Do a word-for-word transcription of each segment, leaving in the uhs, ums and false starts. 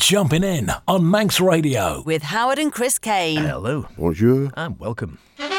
Jumping in on Manx Radio with Howard and Chris Kane. Hello. Bonjour. And welcome.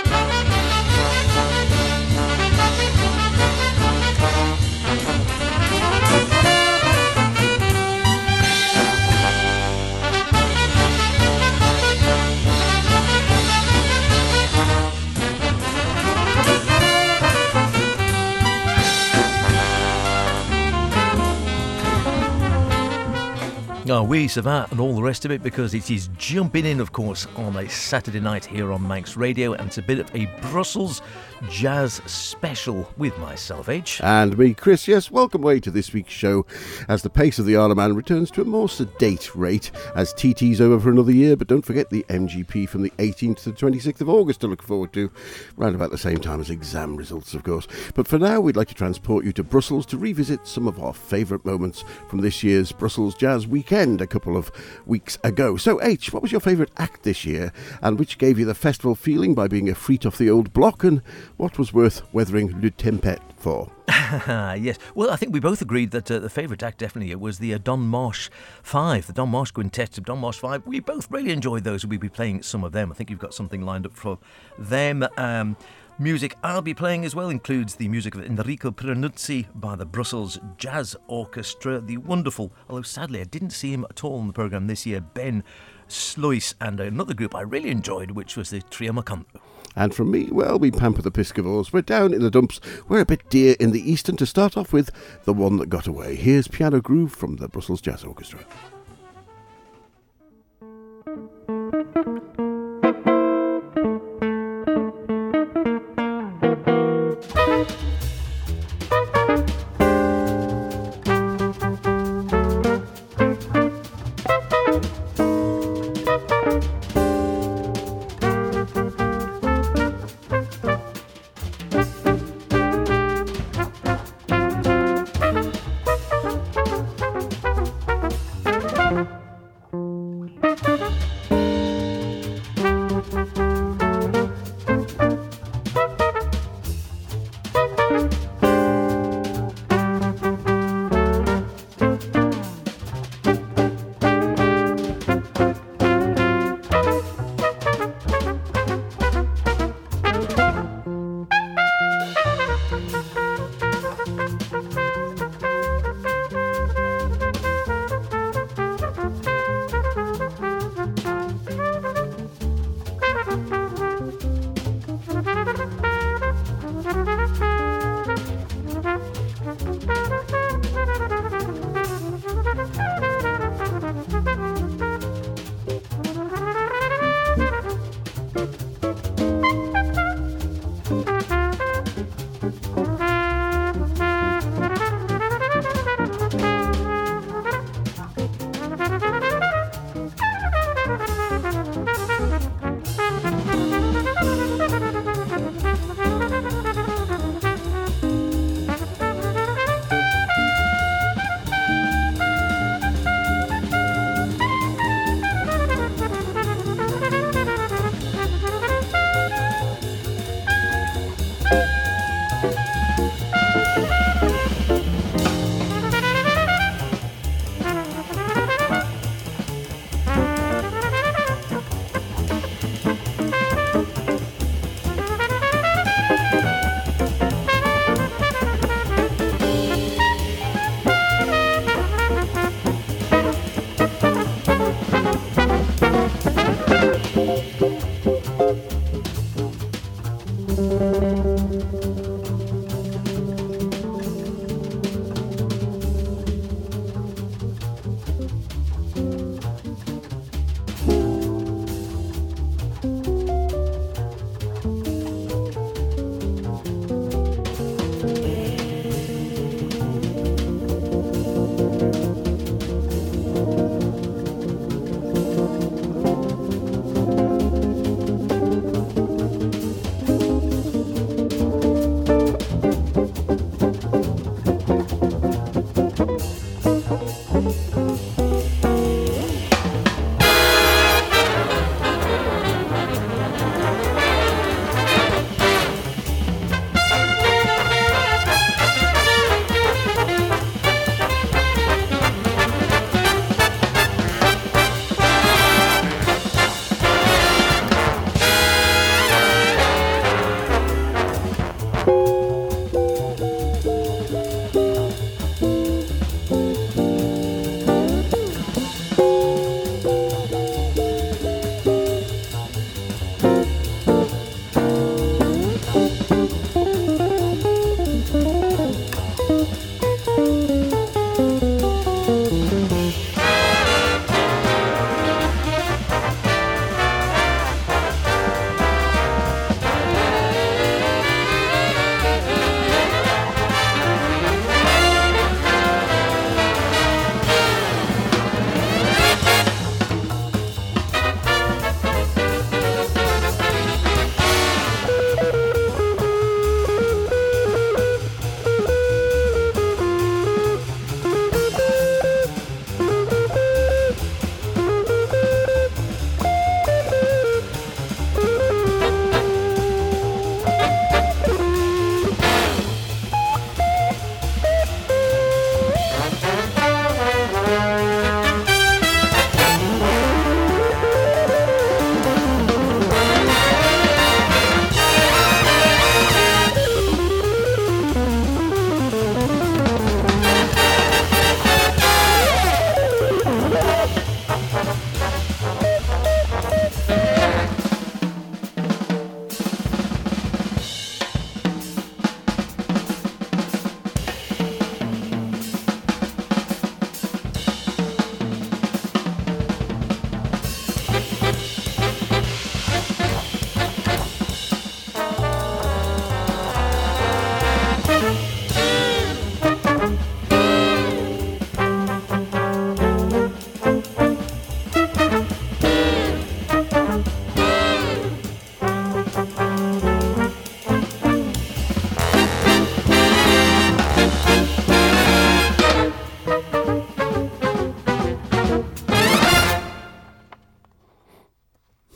Oh, oui, ça va, and all the rest of it, because it is jumping in, of course, on a Saturday night here on Manx Radio, and it's a bit of a Brussels jazz special with myself, H. And me, Chris. Yes, welcome away to this week's show as the pace of the Isle of Man returns to a more sedate rate as T T's over for another year, but don't forget the M G P from the eighteenth to the twenty-sixth of August to look forward to, round about the same time as exam results, of course. But for now, we'd like to transport you to Brussels to revisit some of our favourite moments from this year's Brussels Jazz Weekend a couple of weeks ago. So, H, what was your favourite act this year, and which gave you the festival feeling by being a freak off the old block, and what was worth weathering Le Tempête for? Yes, well, I think we both agreed that uh, the favourite act definitely was the uh, Don Marsh Five, the Don Marsh Quintet of Don Marsh Five. We both really enjoyed those, and we'll be playing some of them. I think you've got something lined up for them. Um, music I'll be playing as well includes the music of Enrico Piranuzzi by the Brussels Jazz Orchestra, the wonderful, although sadly I didn't see him at all on the programme this year, Ben Sluis, and another group I really enjoyed, which was the Trio Macanto. And from me, well, we pamper the Piscavores. We're down in the dumps. We're a bit dear in the east, and to start off with, The One That Got Away. Here's Piano Groove from the Brussels Jazz Orchestra.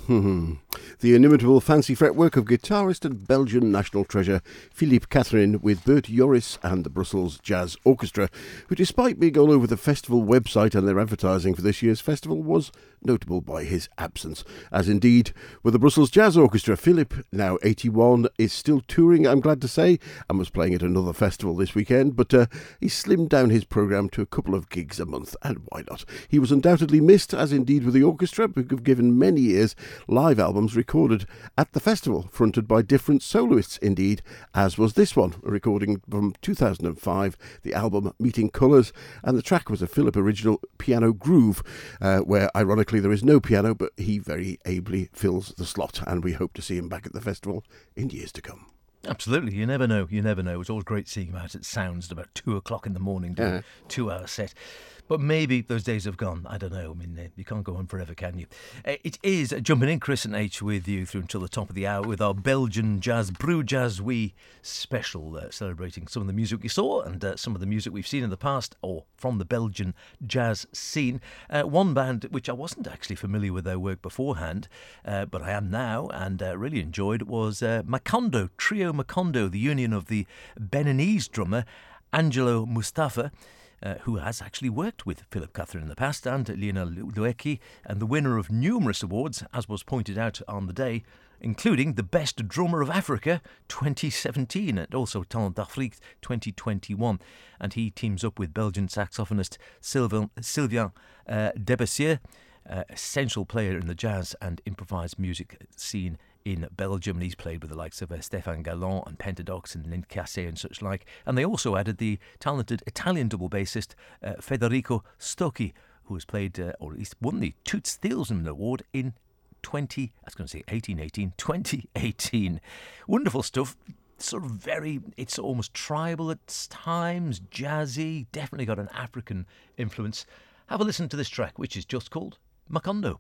The inimitable fancy fretwork of guitarist and Belgian national treasure Philippe Catherine with Bert Joris and the Brussels Jazz Orchestra, who, despite being all over the festival website and their advertising for this year's festival, was notable by his absence. As indeed with the Brussels Jazz Orchestra, Philippe, now eighty-one, is still touring, I'm glad to say, and was playing at another festival this weekend, but uh, he slimmed down his programme to a couple of gigs a month, and why not? He was undoubtedly missed, as indeed with the orchestra, who have given many years live albums recorded at the festival, fronted by different soloists indeed, as was this one, a recording from two thousand five, the album Meeting Colours, and the track was a Philip original Piano Groove, uh, where ironically there is no piano, but he very ably fills the slot, and we hope to see him back at the festival in years to come. Absolutely, you never know, you never know. It's always great seeing him out at Sounds at about two o'clock in the morning doing Yeah. a two-hour set. But maybe those days have gone. I don't know. I mean, uh, you can't go on forever, can you? Uh, it is jumping in, Chris and H with you through until the top of the hour with our Belgian Jazz Brew Jazz Wee special, uh, celebrating some of the music we saw and uh, some of the music we've seen in the past, or from the Belgian jazz scene. Uh, one band which I wasn't actually familiar with their work beforehand, uh, but I am now, and uh, really enjoyed, was uh, Macondo, Trio Macondo, the union of the Beninese drummer Angelo Mustafa, Uh, who has actually worked with Philip Catherine in the past, and Lionel Loueki, and the winner of numerous awards, as was pointed out on the day, including the Best Drummer of Africa twenty seventeen and also Talent d'Afrique twenty twenty-one. And he teams up with Belgian saxophonist Sylvain, Sylvain uh, Debessier, uh, essential player in the jazz and improvised music scene in Belgium, and he's played with the likes of uh, Stéphane Galland and Pentadox and Lynn Cassé and such like. And they also added the talented Italian double bassist uh, Federico Stocchi, who has played, uh, or at least won the Toots Thielsen Award in twenty, I was going to say eighteen eighteen, twenty eighteen. Wonderful stuff. Sort of very, it's almost tribal at times, jazzy, definitely got an African influence. Have a listen to this track, which is just called Macondo.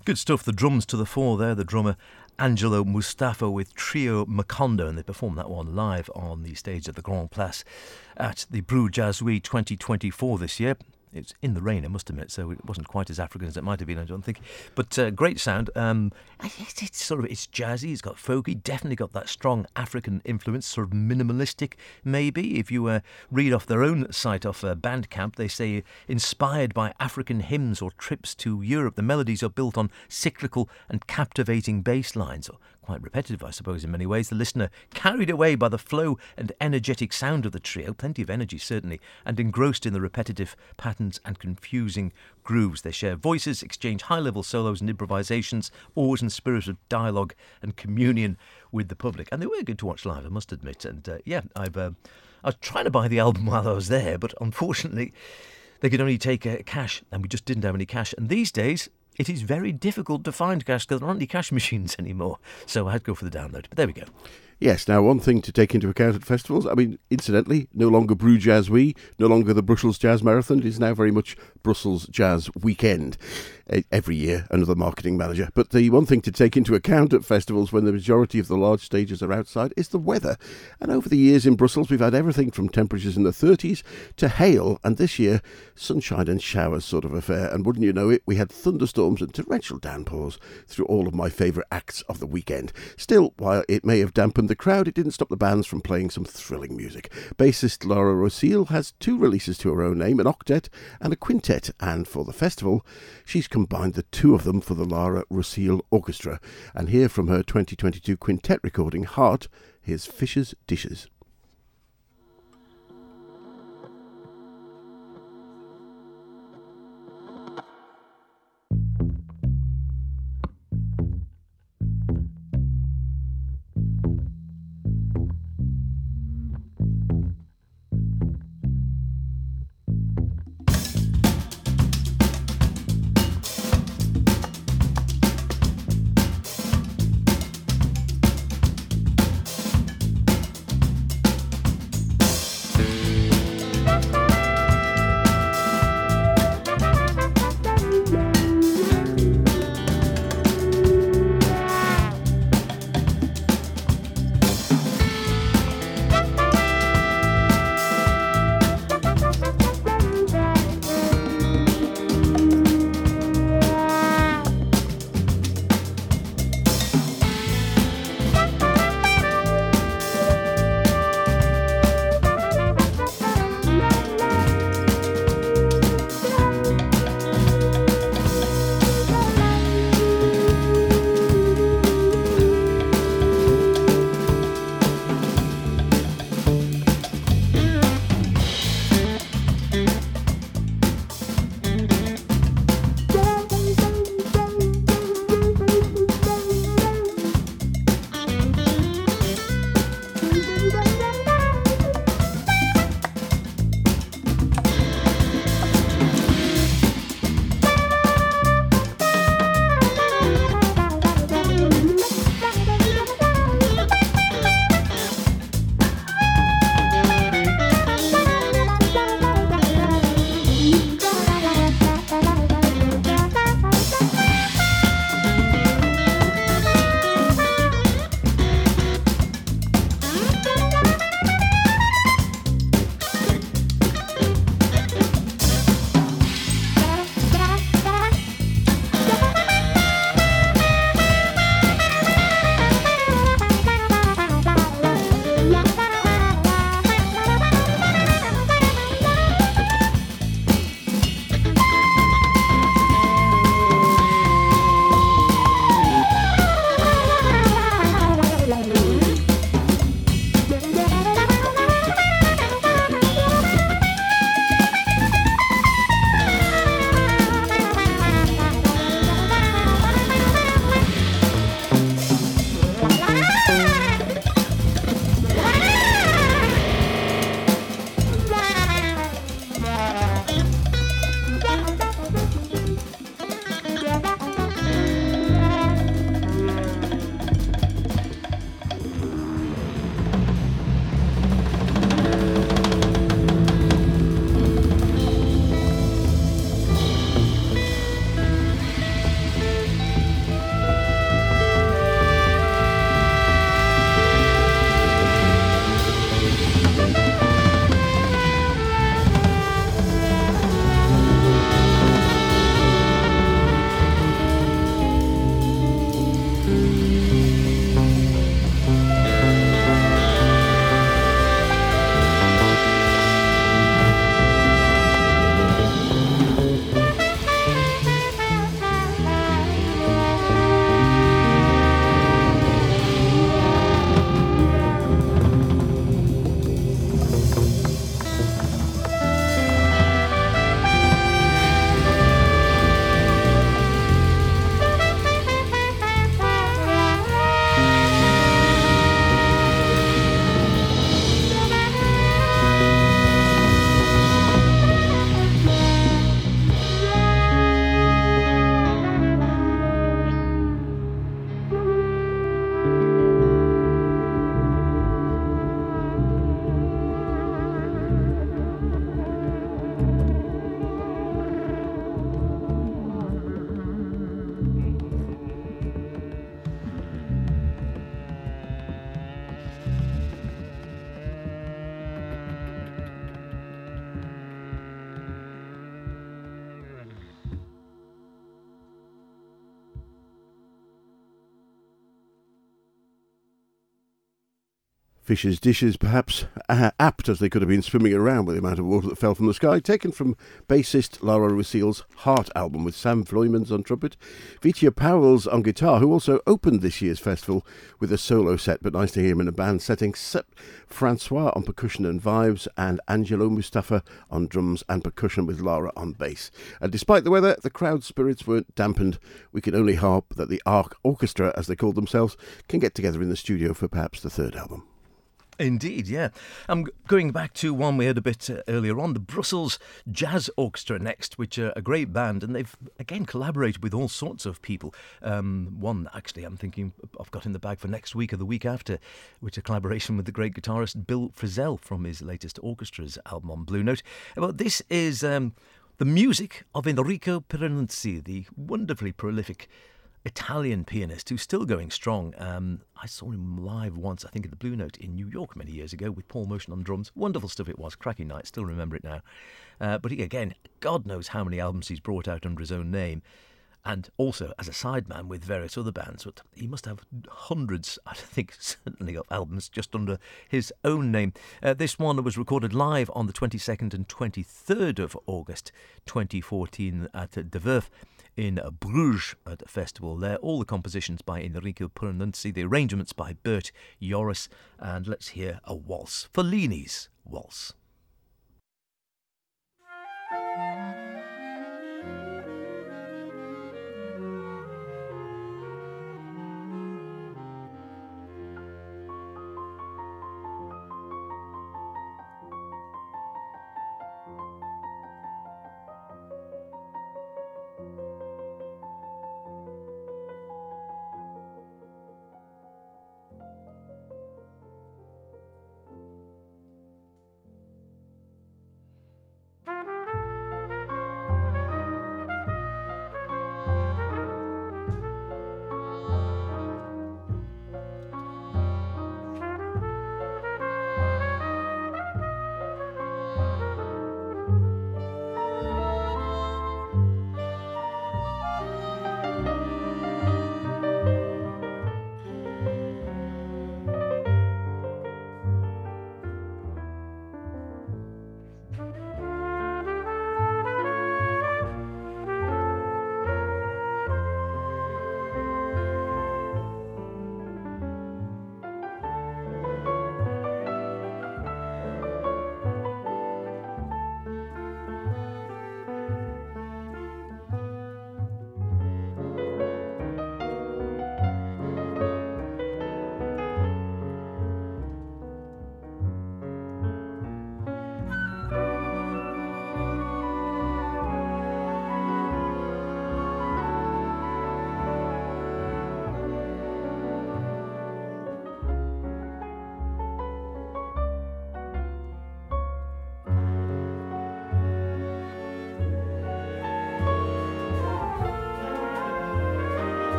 Good stuff. The drums to the fore there. The drummer Angelo Mustafa with Trio Macondo, and they performed that one live on the stage at the Grand Place at the Bruges Jazz Week twenty twenty-four this year. It's in the rain, I must admit, so it wasn't quite as African as it might have been, I don't think. But uh, great sound. Um, it's, it's sort of it's jazzy. It's got folky. Definitely got that strong African influence, sort of minimalistic, maybe. If you uh, read off their own site off uh, Bandcamp, they say inspired by African hymns or trips to Europe. The melodies are built on cyclical and captivating bass lines. Or quite repetitive, I suppose, in many ways. The listener carried away by the flow and energetic sound of the trio, plenty of energy certainly, and engrossed in the repetitive patterns and confusing grooves. They share voices, exchange high-level solos and improvisations, always in the spirit of dialogue and communion with the public. And they were good to watch live, I must admit. And uh, yeah, I've uh, I was trying to buy the album while I was there, but unfortunately they could only take uh, cash, and we just didn't have any cash. And these days, it is very difficult to find cash because there aren't any cash machines anymore. So I had to go for the download. But there we go. Yes, now one thing to take into account at festivals, I mean, incidentally, no longer Bruges Jazz Week, no longer the Brussels Jazz Marathon, it is now very much Brussels Jazz Weekend. Every year, another marketing manager. But the one thing to take into account at festivals when the majority of the large stages are outside is the weather. And over the years in Brussels, we've had everything from temperatures in the thirties to hail, and this year, sunshine and showers sort of affair. And wouldn't you know it, we had thunderstorms and torrential downpours through all of my favourite acts of the weekend. Still, while it may have dampened the crowd, it didn't stop the bands from playing some thrilling music. Bassist Lara Rosil has two releases to her own name, an octet and a quintet, and for the festival, she's combined the two of them for the Lara Rosil Orchestra. And here from her twenty twenty-two quintet recording, Heart, here's Fisher's Dishes. Fish's dishes, perhaps uh, apt as they could have been swimming around with the amount of water that fell from the sky, taken from bassist Lara Russell's Heart album with Sam Floymans on trumpet, Vitia Powell's on guitar, who also opened this year's festival with a solo set, but nice to hear him in a band setting, Francois on percussion and vibes, and Angelo Mustafa on drums and percussion with Lara on bass. And despite the weather, the crowd spirits weren't dampened. We can only hope that the Arc Orchestra, as they called themselves, can get together in the studio for perhaps the third album. Indeed, yeah. I'm going back to one we heard a bit uh, earlier on, the Brussels Jazz Orchestra next, which are a great band, and they've, again, collaborated with all sorts of people. Um, one, actually, I'm thinking I've got in the bag for next week or the week after, which is a collaboration with the great guitarist Bill Frisell from his latest Orchestras album on Blue Note. Well, this is um, the music of Enrico Pieranunzi, the wonderfully prolific Italian pianist who's still going strong. Um, I saw him live once, I think, at the Blue Note in New York many years ago with Paul Motion on drums. Wonderful stuff it was. Cracking night. Still remember it now. Uh, but he, again, God knows how many albums he's brought out under his own name. And also as a sideman with various other bands. But he must have hundreds, I think, certainly, of albums just under his own name. Uh, this one was recorded live on the twenty-second and twenty-third of August twenty fourteen at De Werf in Bruges at the festival there. All the compositions by Enrico Pieranunzi, the arrangements by Bert Joris, and let's hear a waltz, Fellini's Waltz.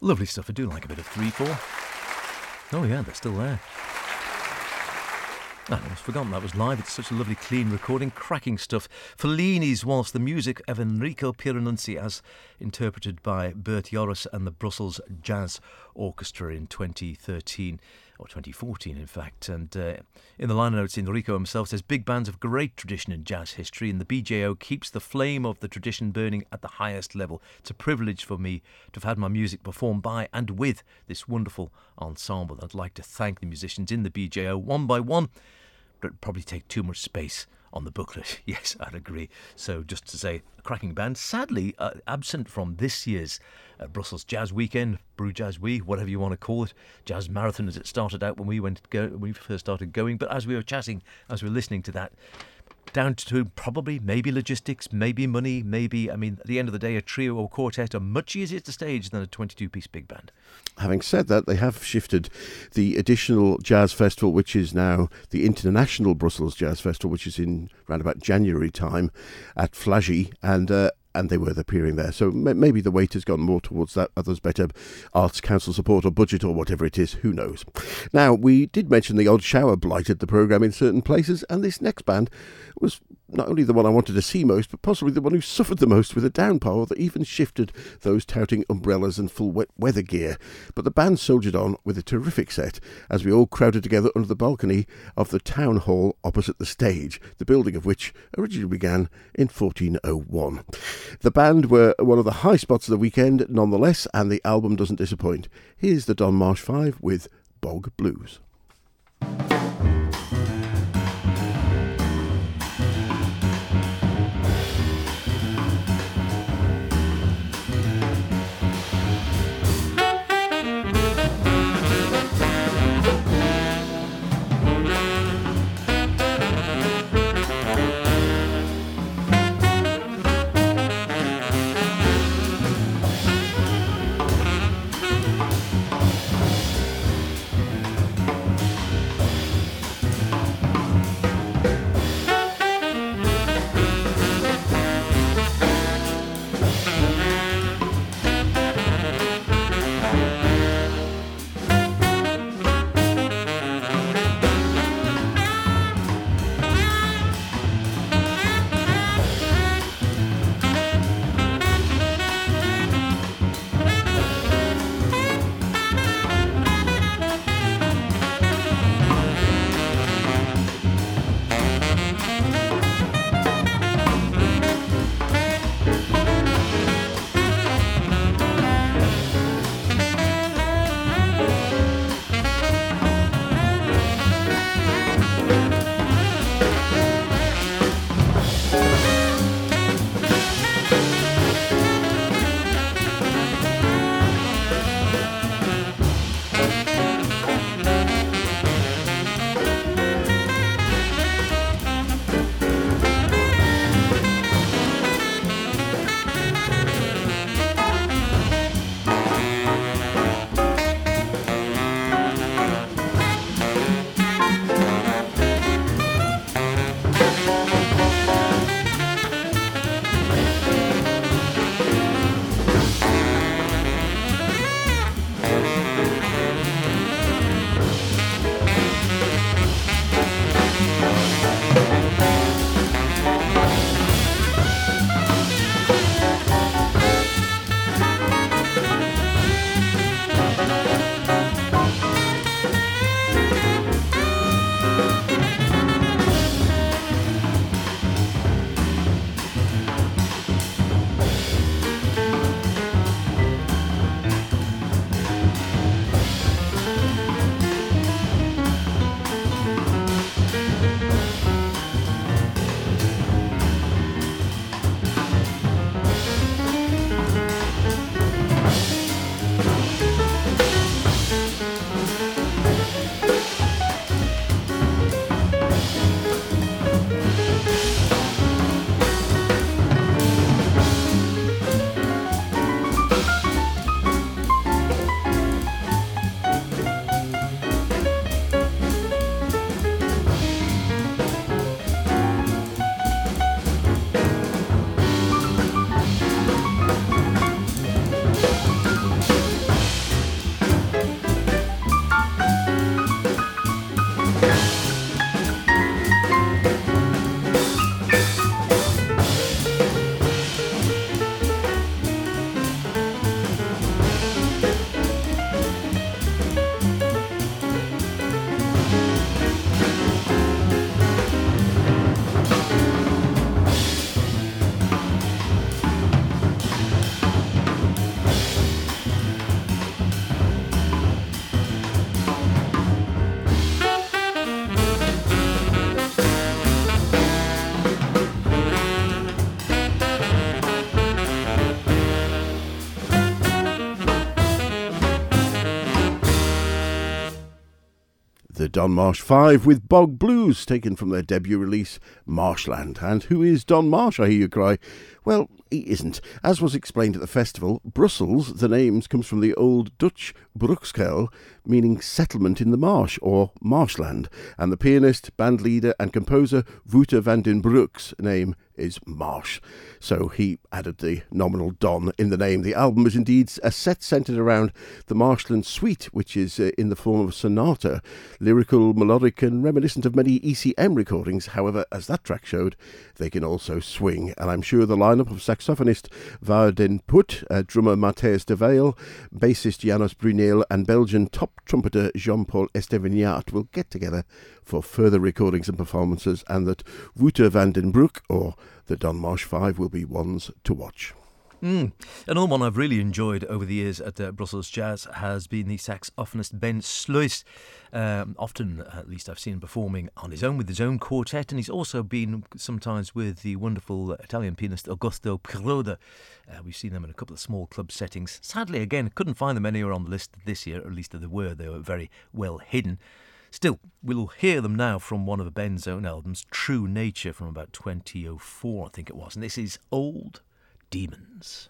Lovely stuff. I do like a bit of three four. Oh yeah, they're still there. Ah, I almost forgotten that was live. It's such a lovely, clean recording. Cracking stuff. Fellini's Waltz, the music of Enrico Pieranunzi, as interpreted by Bert Joris and the Brussels Jazz Orchestra in twenty thirteen, or twenty fourteen, in fact. And uh, in the liner notes, Enrico himself says, big bands have great tradition in jazz history, and the B J O keeps the flame of the tradition burning at the highest level. It's a privilege for me to have had my music performed by and with this wonderful ensemble. I'd like to thank the musicians in the B J O one by one. But it'd probably take too much space on the booklet. Yes, I'd agree. So just to say, a cracking band. Sadly, uh, absent from this year's uh, Brussels Jazz Weekend, Brew Jazz Week, whatever you want to call it, Jazz Marathon as it started out when we went go, when we first started going. But as we were chatting, as we were listening to that, down to probably maybe logistics, maybe money, maybe, I mean, at the end of the day, a trio or quartet are much easier to stage than a twenty-two piece big band. Having said that, they have shifted the additional jazz festival, which is now the International Brussels Jazz Festival, which is in around about January time at Flagy, and uh, and they were appearing there. So maybe the weight has gone more towards that others better Arts Council support or budget or whatever it is. Who knows? Now, we did mention the odd shower blighted the programme in certain places, and this next band was not only the one I wanted to see most, but possibly the one who suffered the most with a downpour that even shifted those touting umbrellas and full wet weather gear. But the band soldiered on with a terrific set as we all crowded together under the balcony of the town hall opposite the stage, the building of which originally began in fourteen oh one. The band were one of the high spots of the weekend nonetheless, and the album doesn't disappoint. Here's the Don Marsh Five with Bog Blues. the Don Marsh Five with Bog Blues, taken from their debut release, Marshland. And who is Don Marsh, I hear you cry? Well, he isn't. As was explained at the festival, Brussels, the name comes from the old Dutch Brukskel, meaning settlement in the marsh, or marshland, and the pianist, bandleader and composer Wouter van den Broek's name is Marsh. So he added the nominal Don in the name. The album is indeed a set centred around the Marshland Suite, which is uh, in the form of a sonata, lyrical, melodic and reminiscent of many E C M recordings. However, as that track showed, they can also swing, and I'm sure the lineup of saxophonist Wouter den Put, uh, drummer Matthijs de Wael, bassist Janos Bruneel and Belgian top trumpeter Jean-Paul Estevignaat will get together for further recordings and performances, and that Wouter van den Broek, or the Don Marsh Five, will be ones to watch. Mm. Another one I've really enjoyed over the years at uh, Brussels Jazz has been the saxophonist Ben Sluis. Um, often, at least I've seen him performing on his own with his own quartet, and he's also been sometimes with the wonderful Italian pianist Augusto Piroda. Uh, we've seen them in a couple of small club settings. Sadly, again, couldn't find them anywhere on the list this year, or at least they were. They were very well hidden. Still, we'll hear them now from one of Ben's own albums, True Nature, from about twenty oh four, I think it was. And this is Old Demons.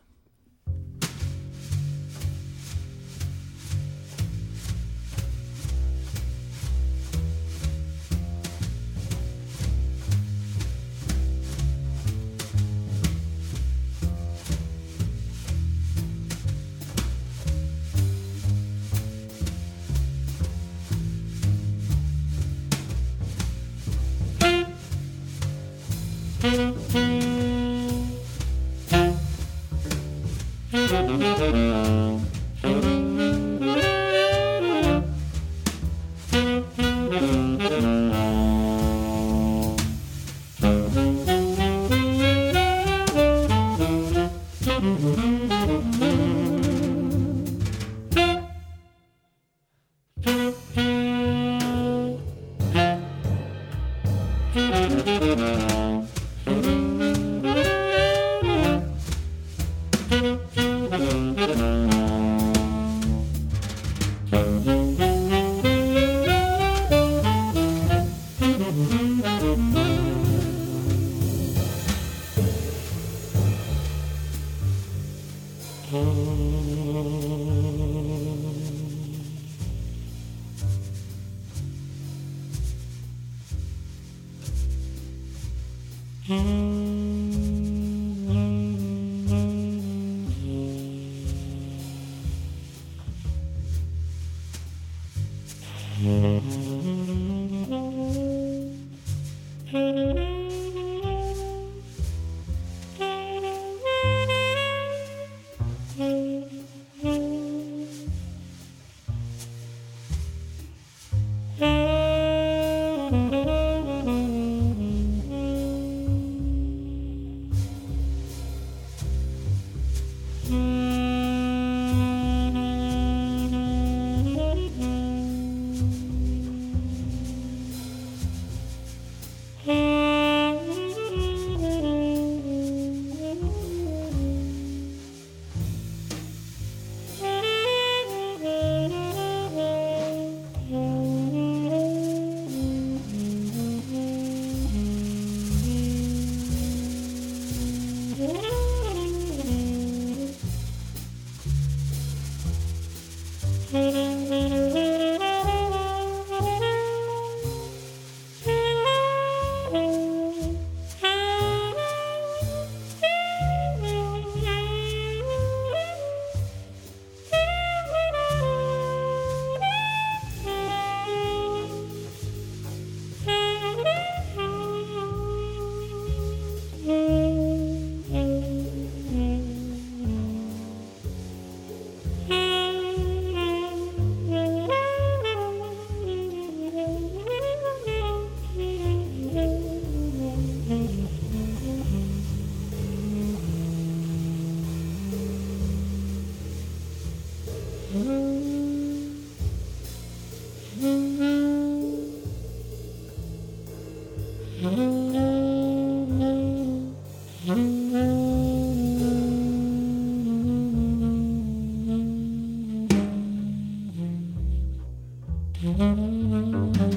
Mm-hmm.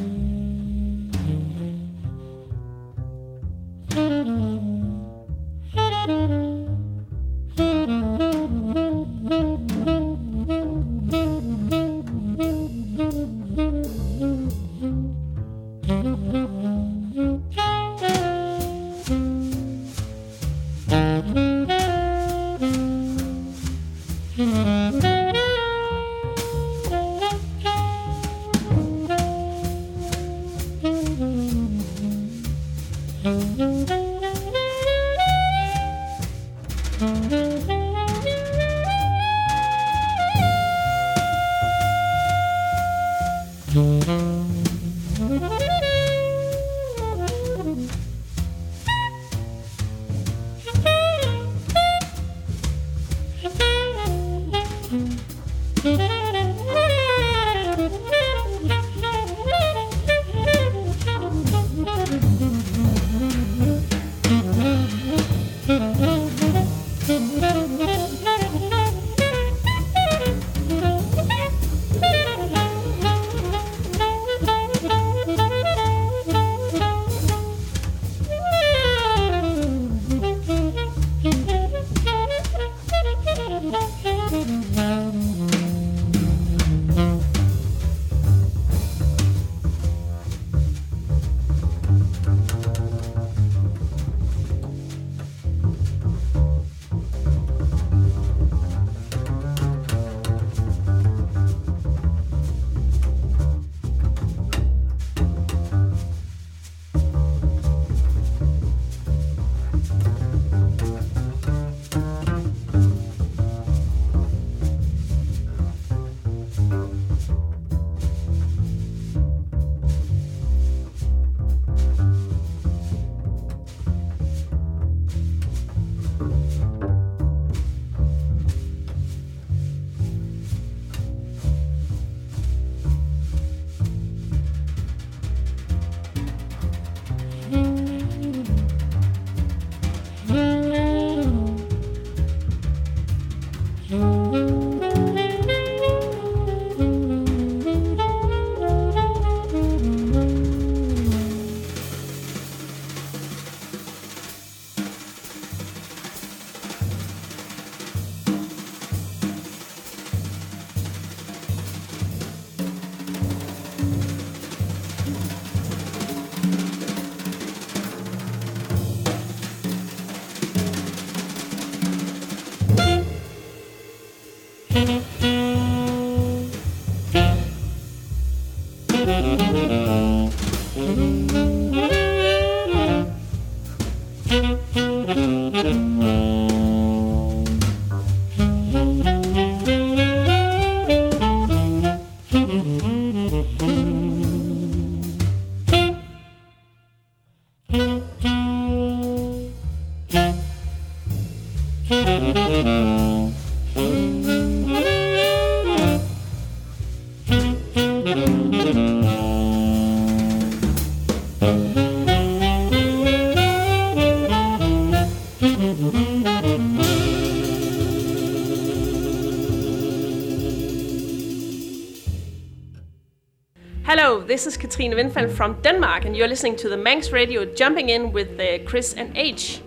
Hello, this is Katrine Windfeldt from Denmark, and you're listening to the Manx Radio, jumping in with uh, Chris and H.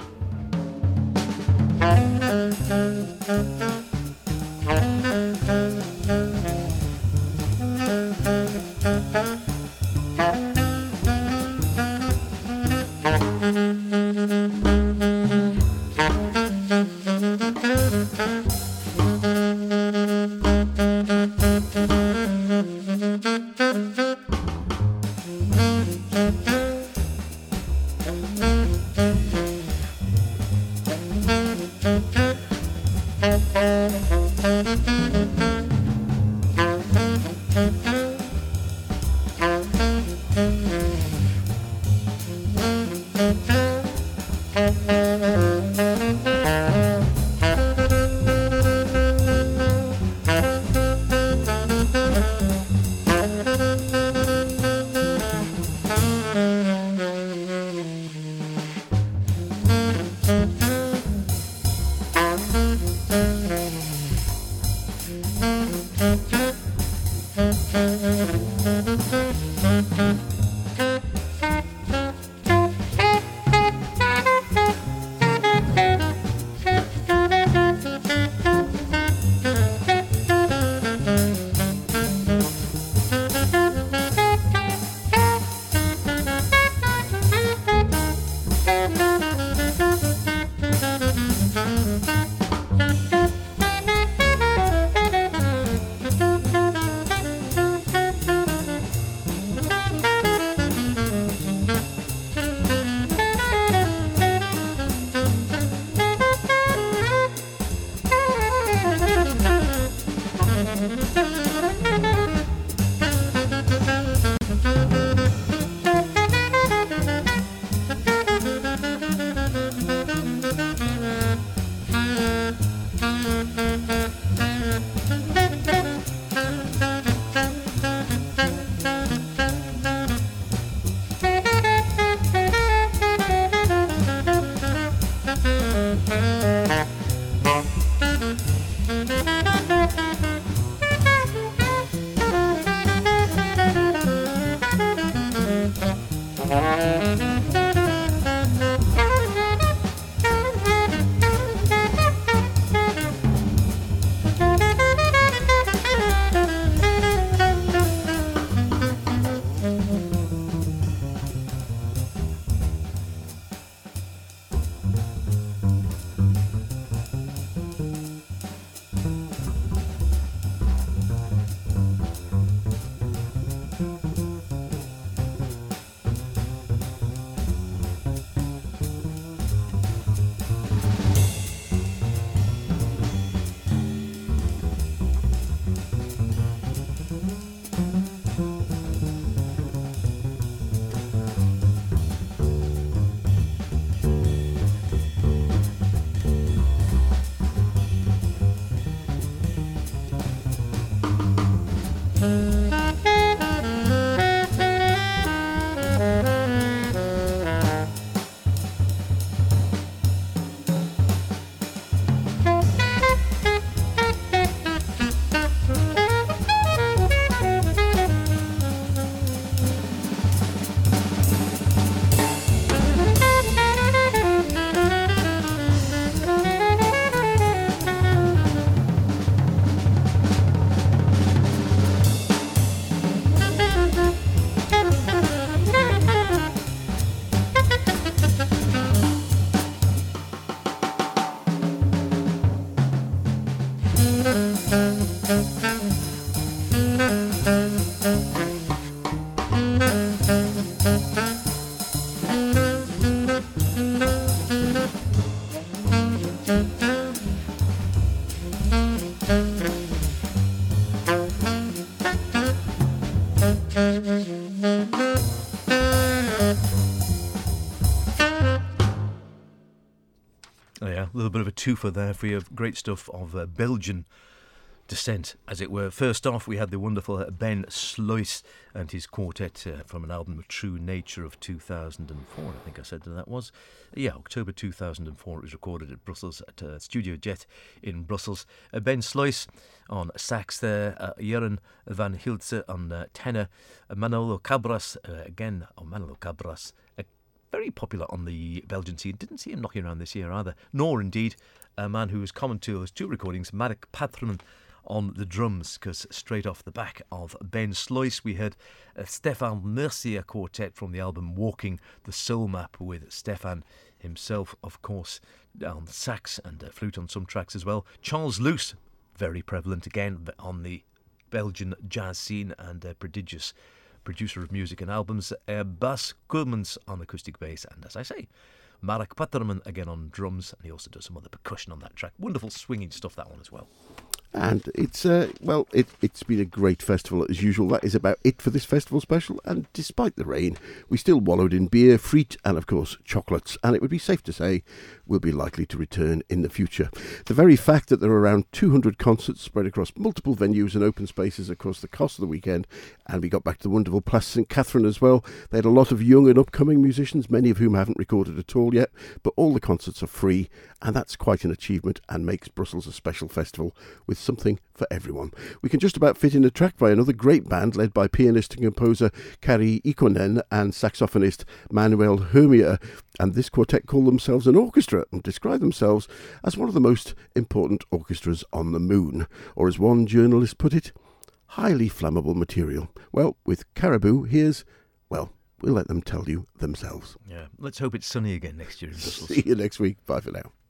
Twofer there for you. Great stuff of uh, Belgian descent, as it were. First off, we had the wonderful uh, Ben Sluis and his quartet uh, from an album, True Nature, of two thousand four, I think I said that, that was. Yeah, October two thousand four. It was recorded at Brussels, at uh, Studio Jet in Brussels. Uh, Ben Sluis on sax there, uh, Jeroen van Hiltze on uh, tenor, uh, Manolo Cabras, uh, again, oh, Manolo Cabras, uh, very popular on the Belgian scene. Didn't see him knocking around this year either. Nor, indeed, a man who was common to those two recordings, Marek Patronen, on the drums, because straight off the back of Ben Sluis, we heard a Stefan Mercier quartet from the album Walking the Soul Map, with Stefan himself, of course, on sax and uh, flute on some tracks as well. Charles Loos, very prevalent again on the Belgian jazz scene, and uh, prodigious producer of music and albums. uh, Bas Koolmans on acoustic bass, and as I say, Marek Patronen again on drums, and he also does some other percussion on that track. Wonderful swinging stuff, that one as well. And it's, uh, well, it, it's been a great festival as usual. That is about it for this festival special. And despite the rain, we still wallowed in beer, frites, and of course chocolates. And it would be safe to say we'll be likely to return in the future. The very fact that there are around two hundred concerts spread across multiple venues and open spaces across the course of the weekend. And we got back to the wonderful Place Saint Catherine as well. They had a lot of young and upcoming musicians, many of whom haven't recorded at all yet. But all the concerts are free. And that's quite an achievement and makes Brussels a special festival with something for everyone. We can just about fit in a track by another great band led by pianist and composer Kari Ikonen and saxophonist Manuel Hermia. And this quartet call themselves an orchestra and describe themselves as one of the most important orchestras on the moon. Or as one journalist put it, highly flammable material. Well, with Caribou, here's, well, we'll let them tell you themselves. Yeah, let's hope it's sunny again next year in Brussels. See you next week. Bye for now.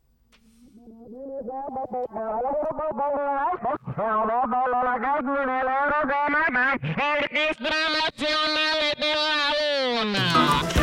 Now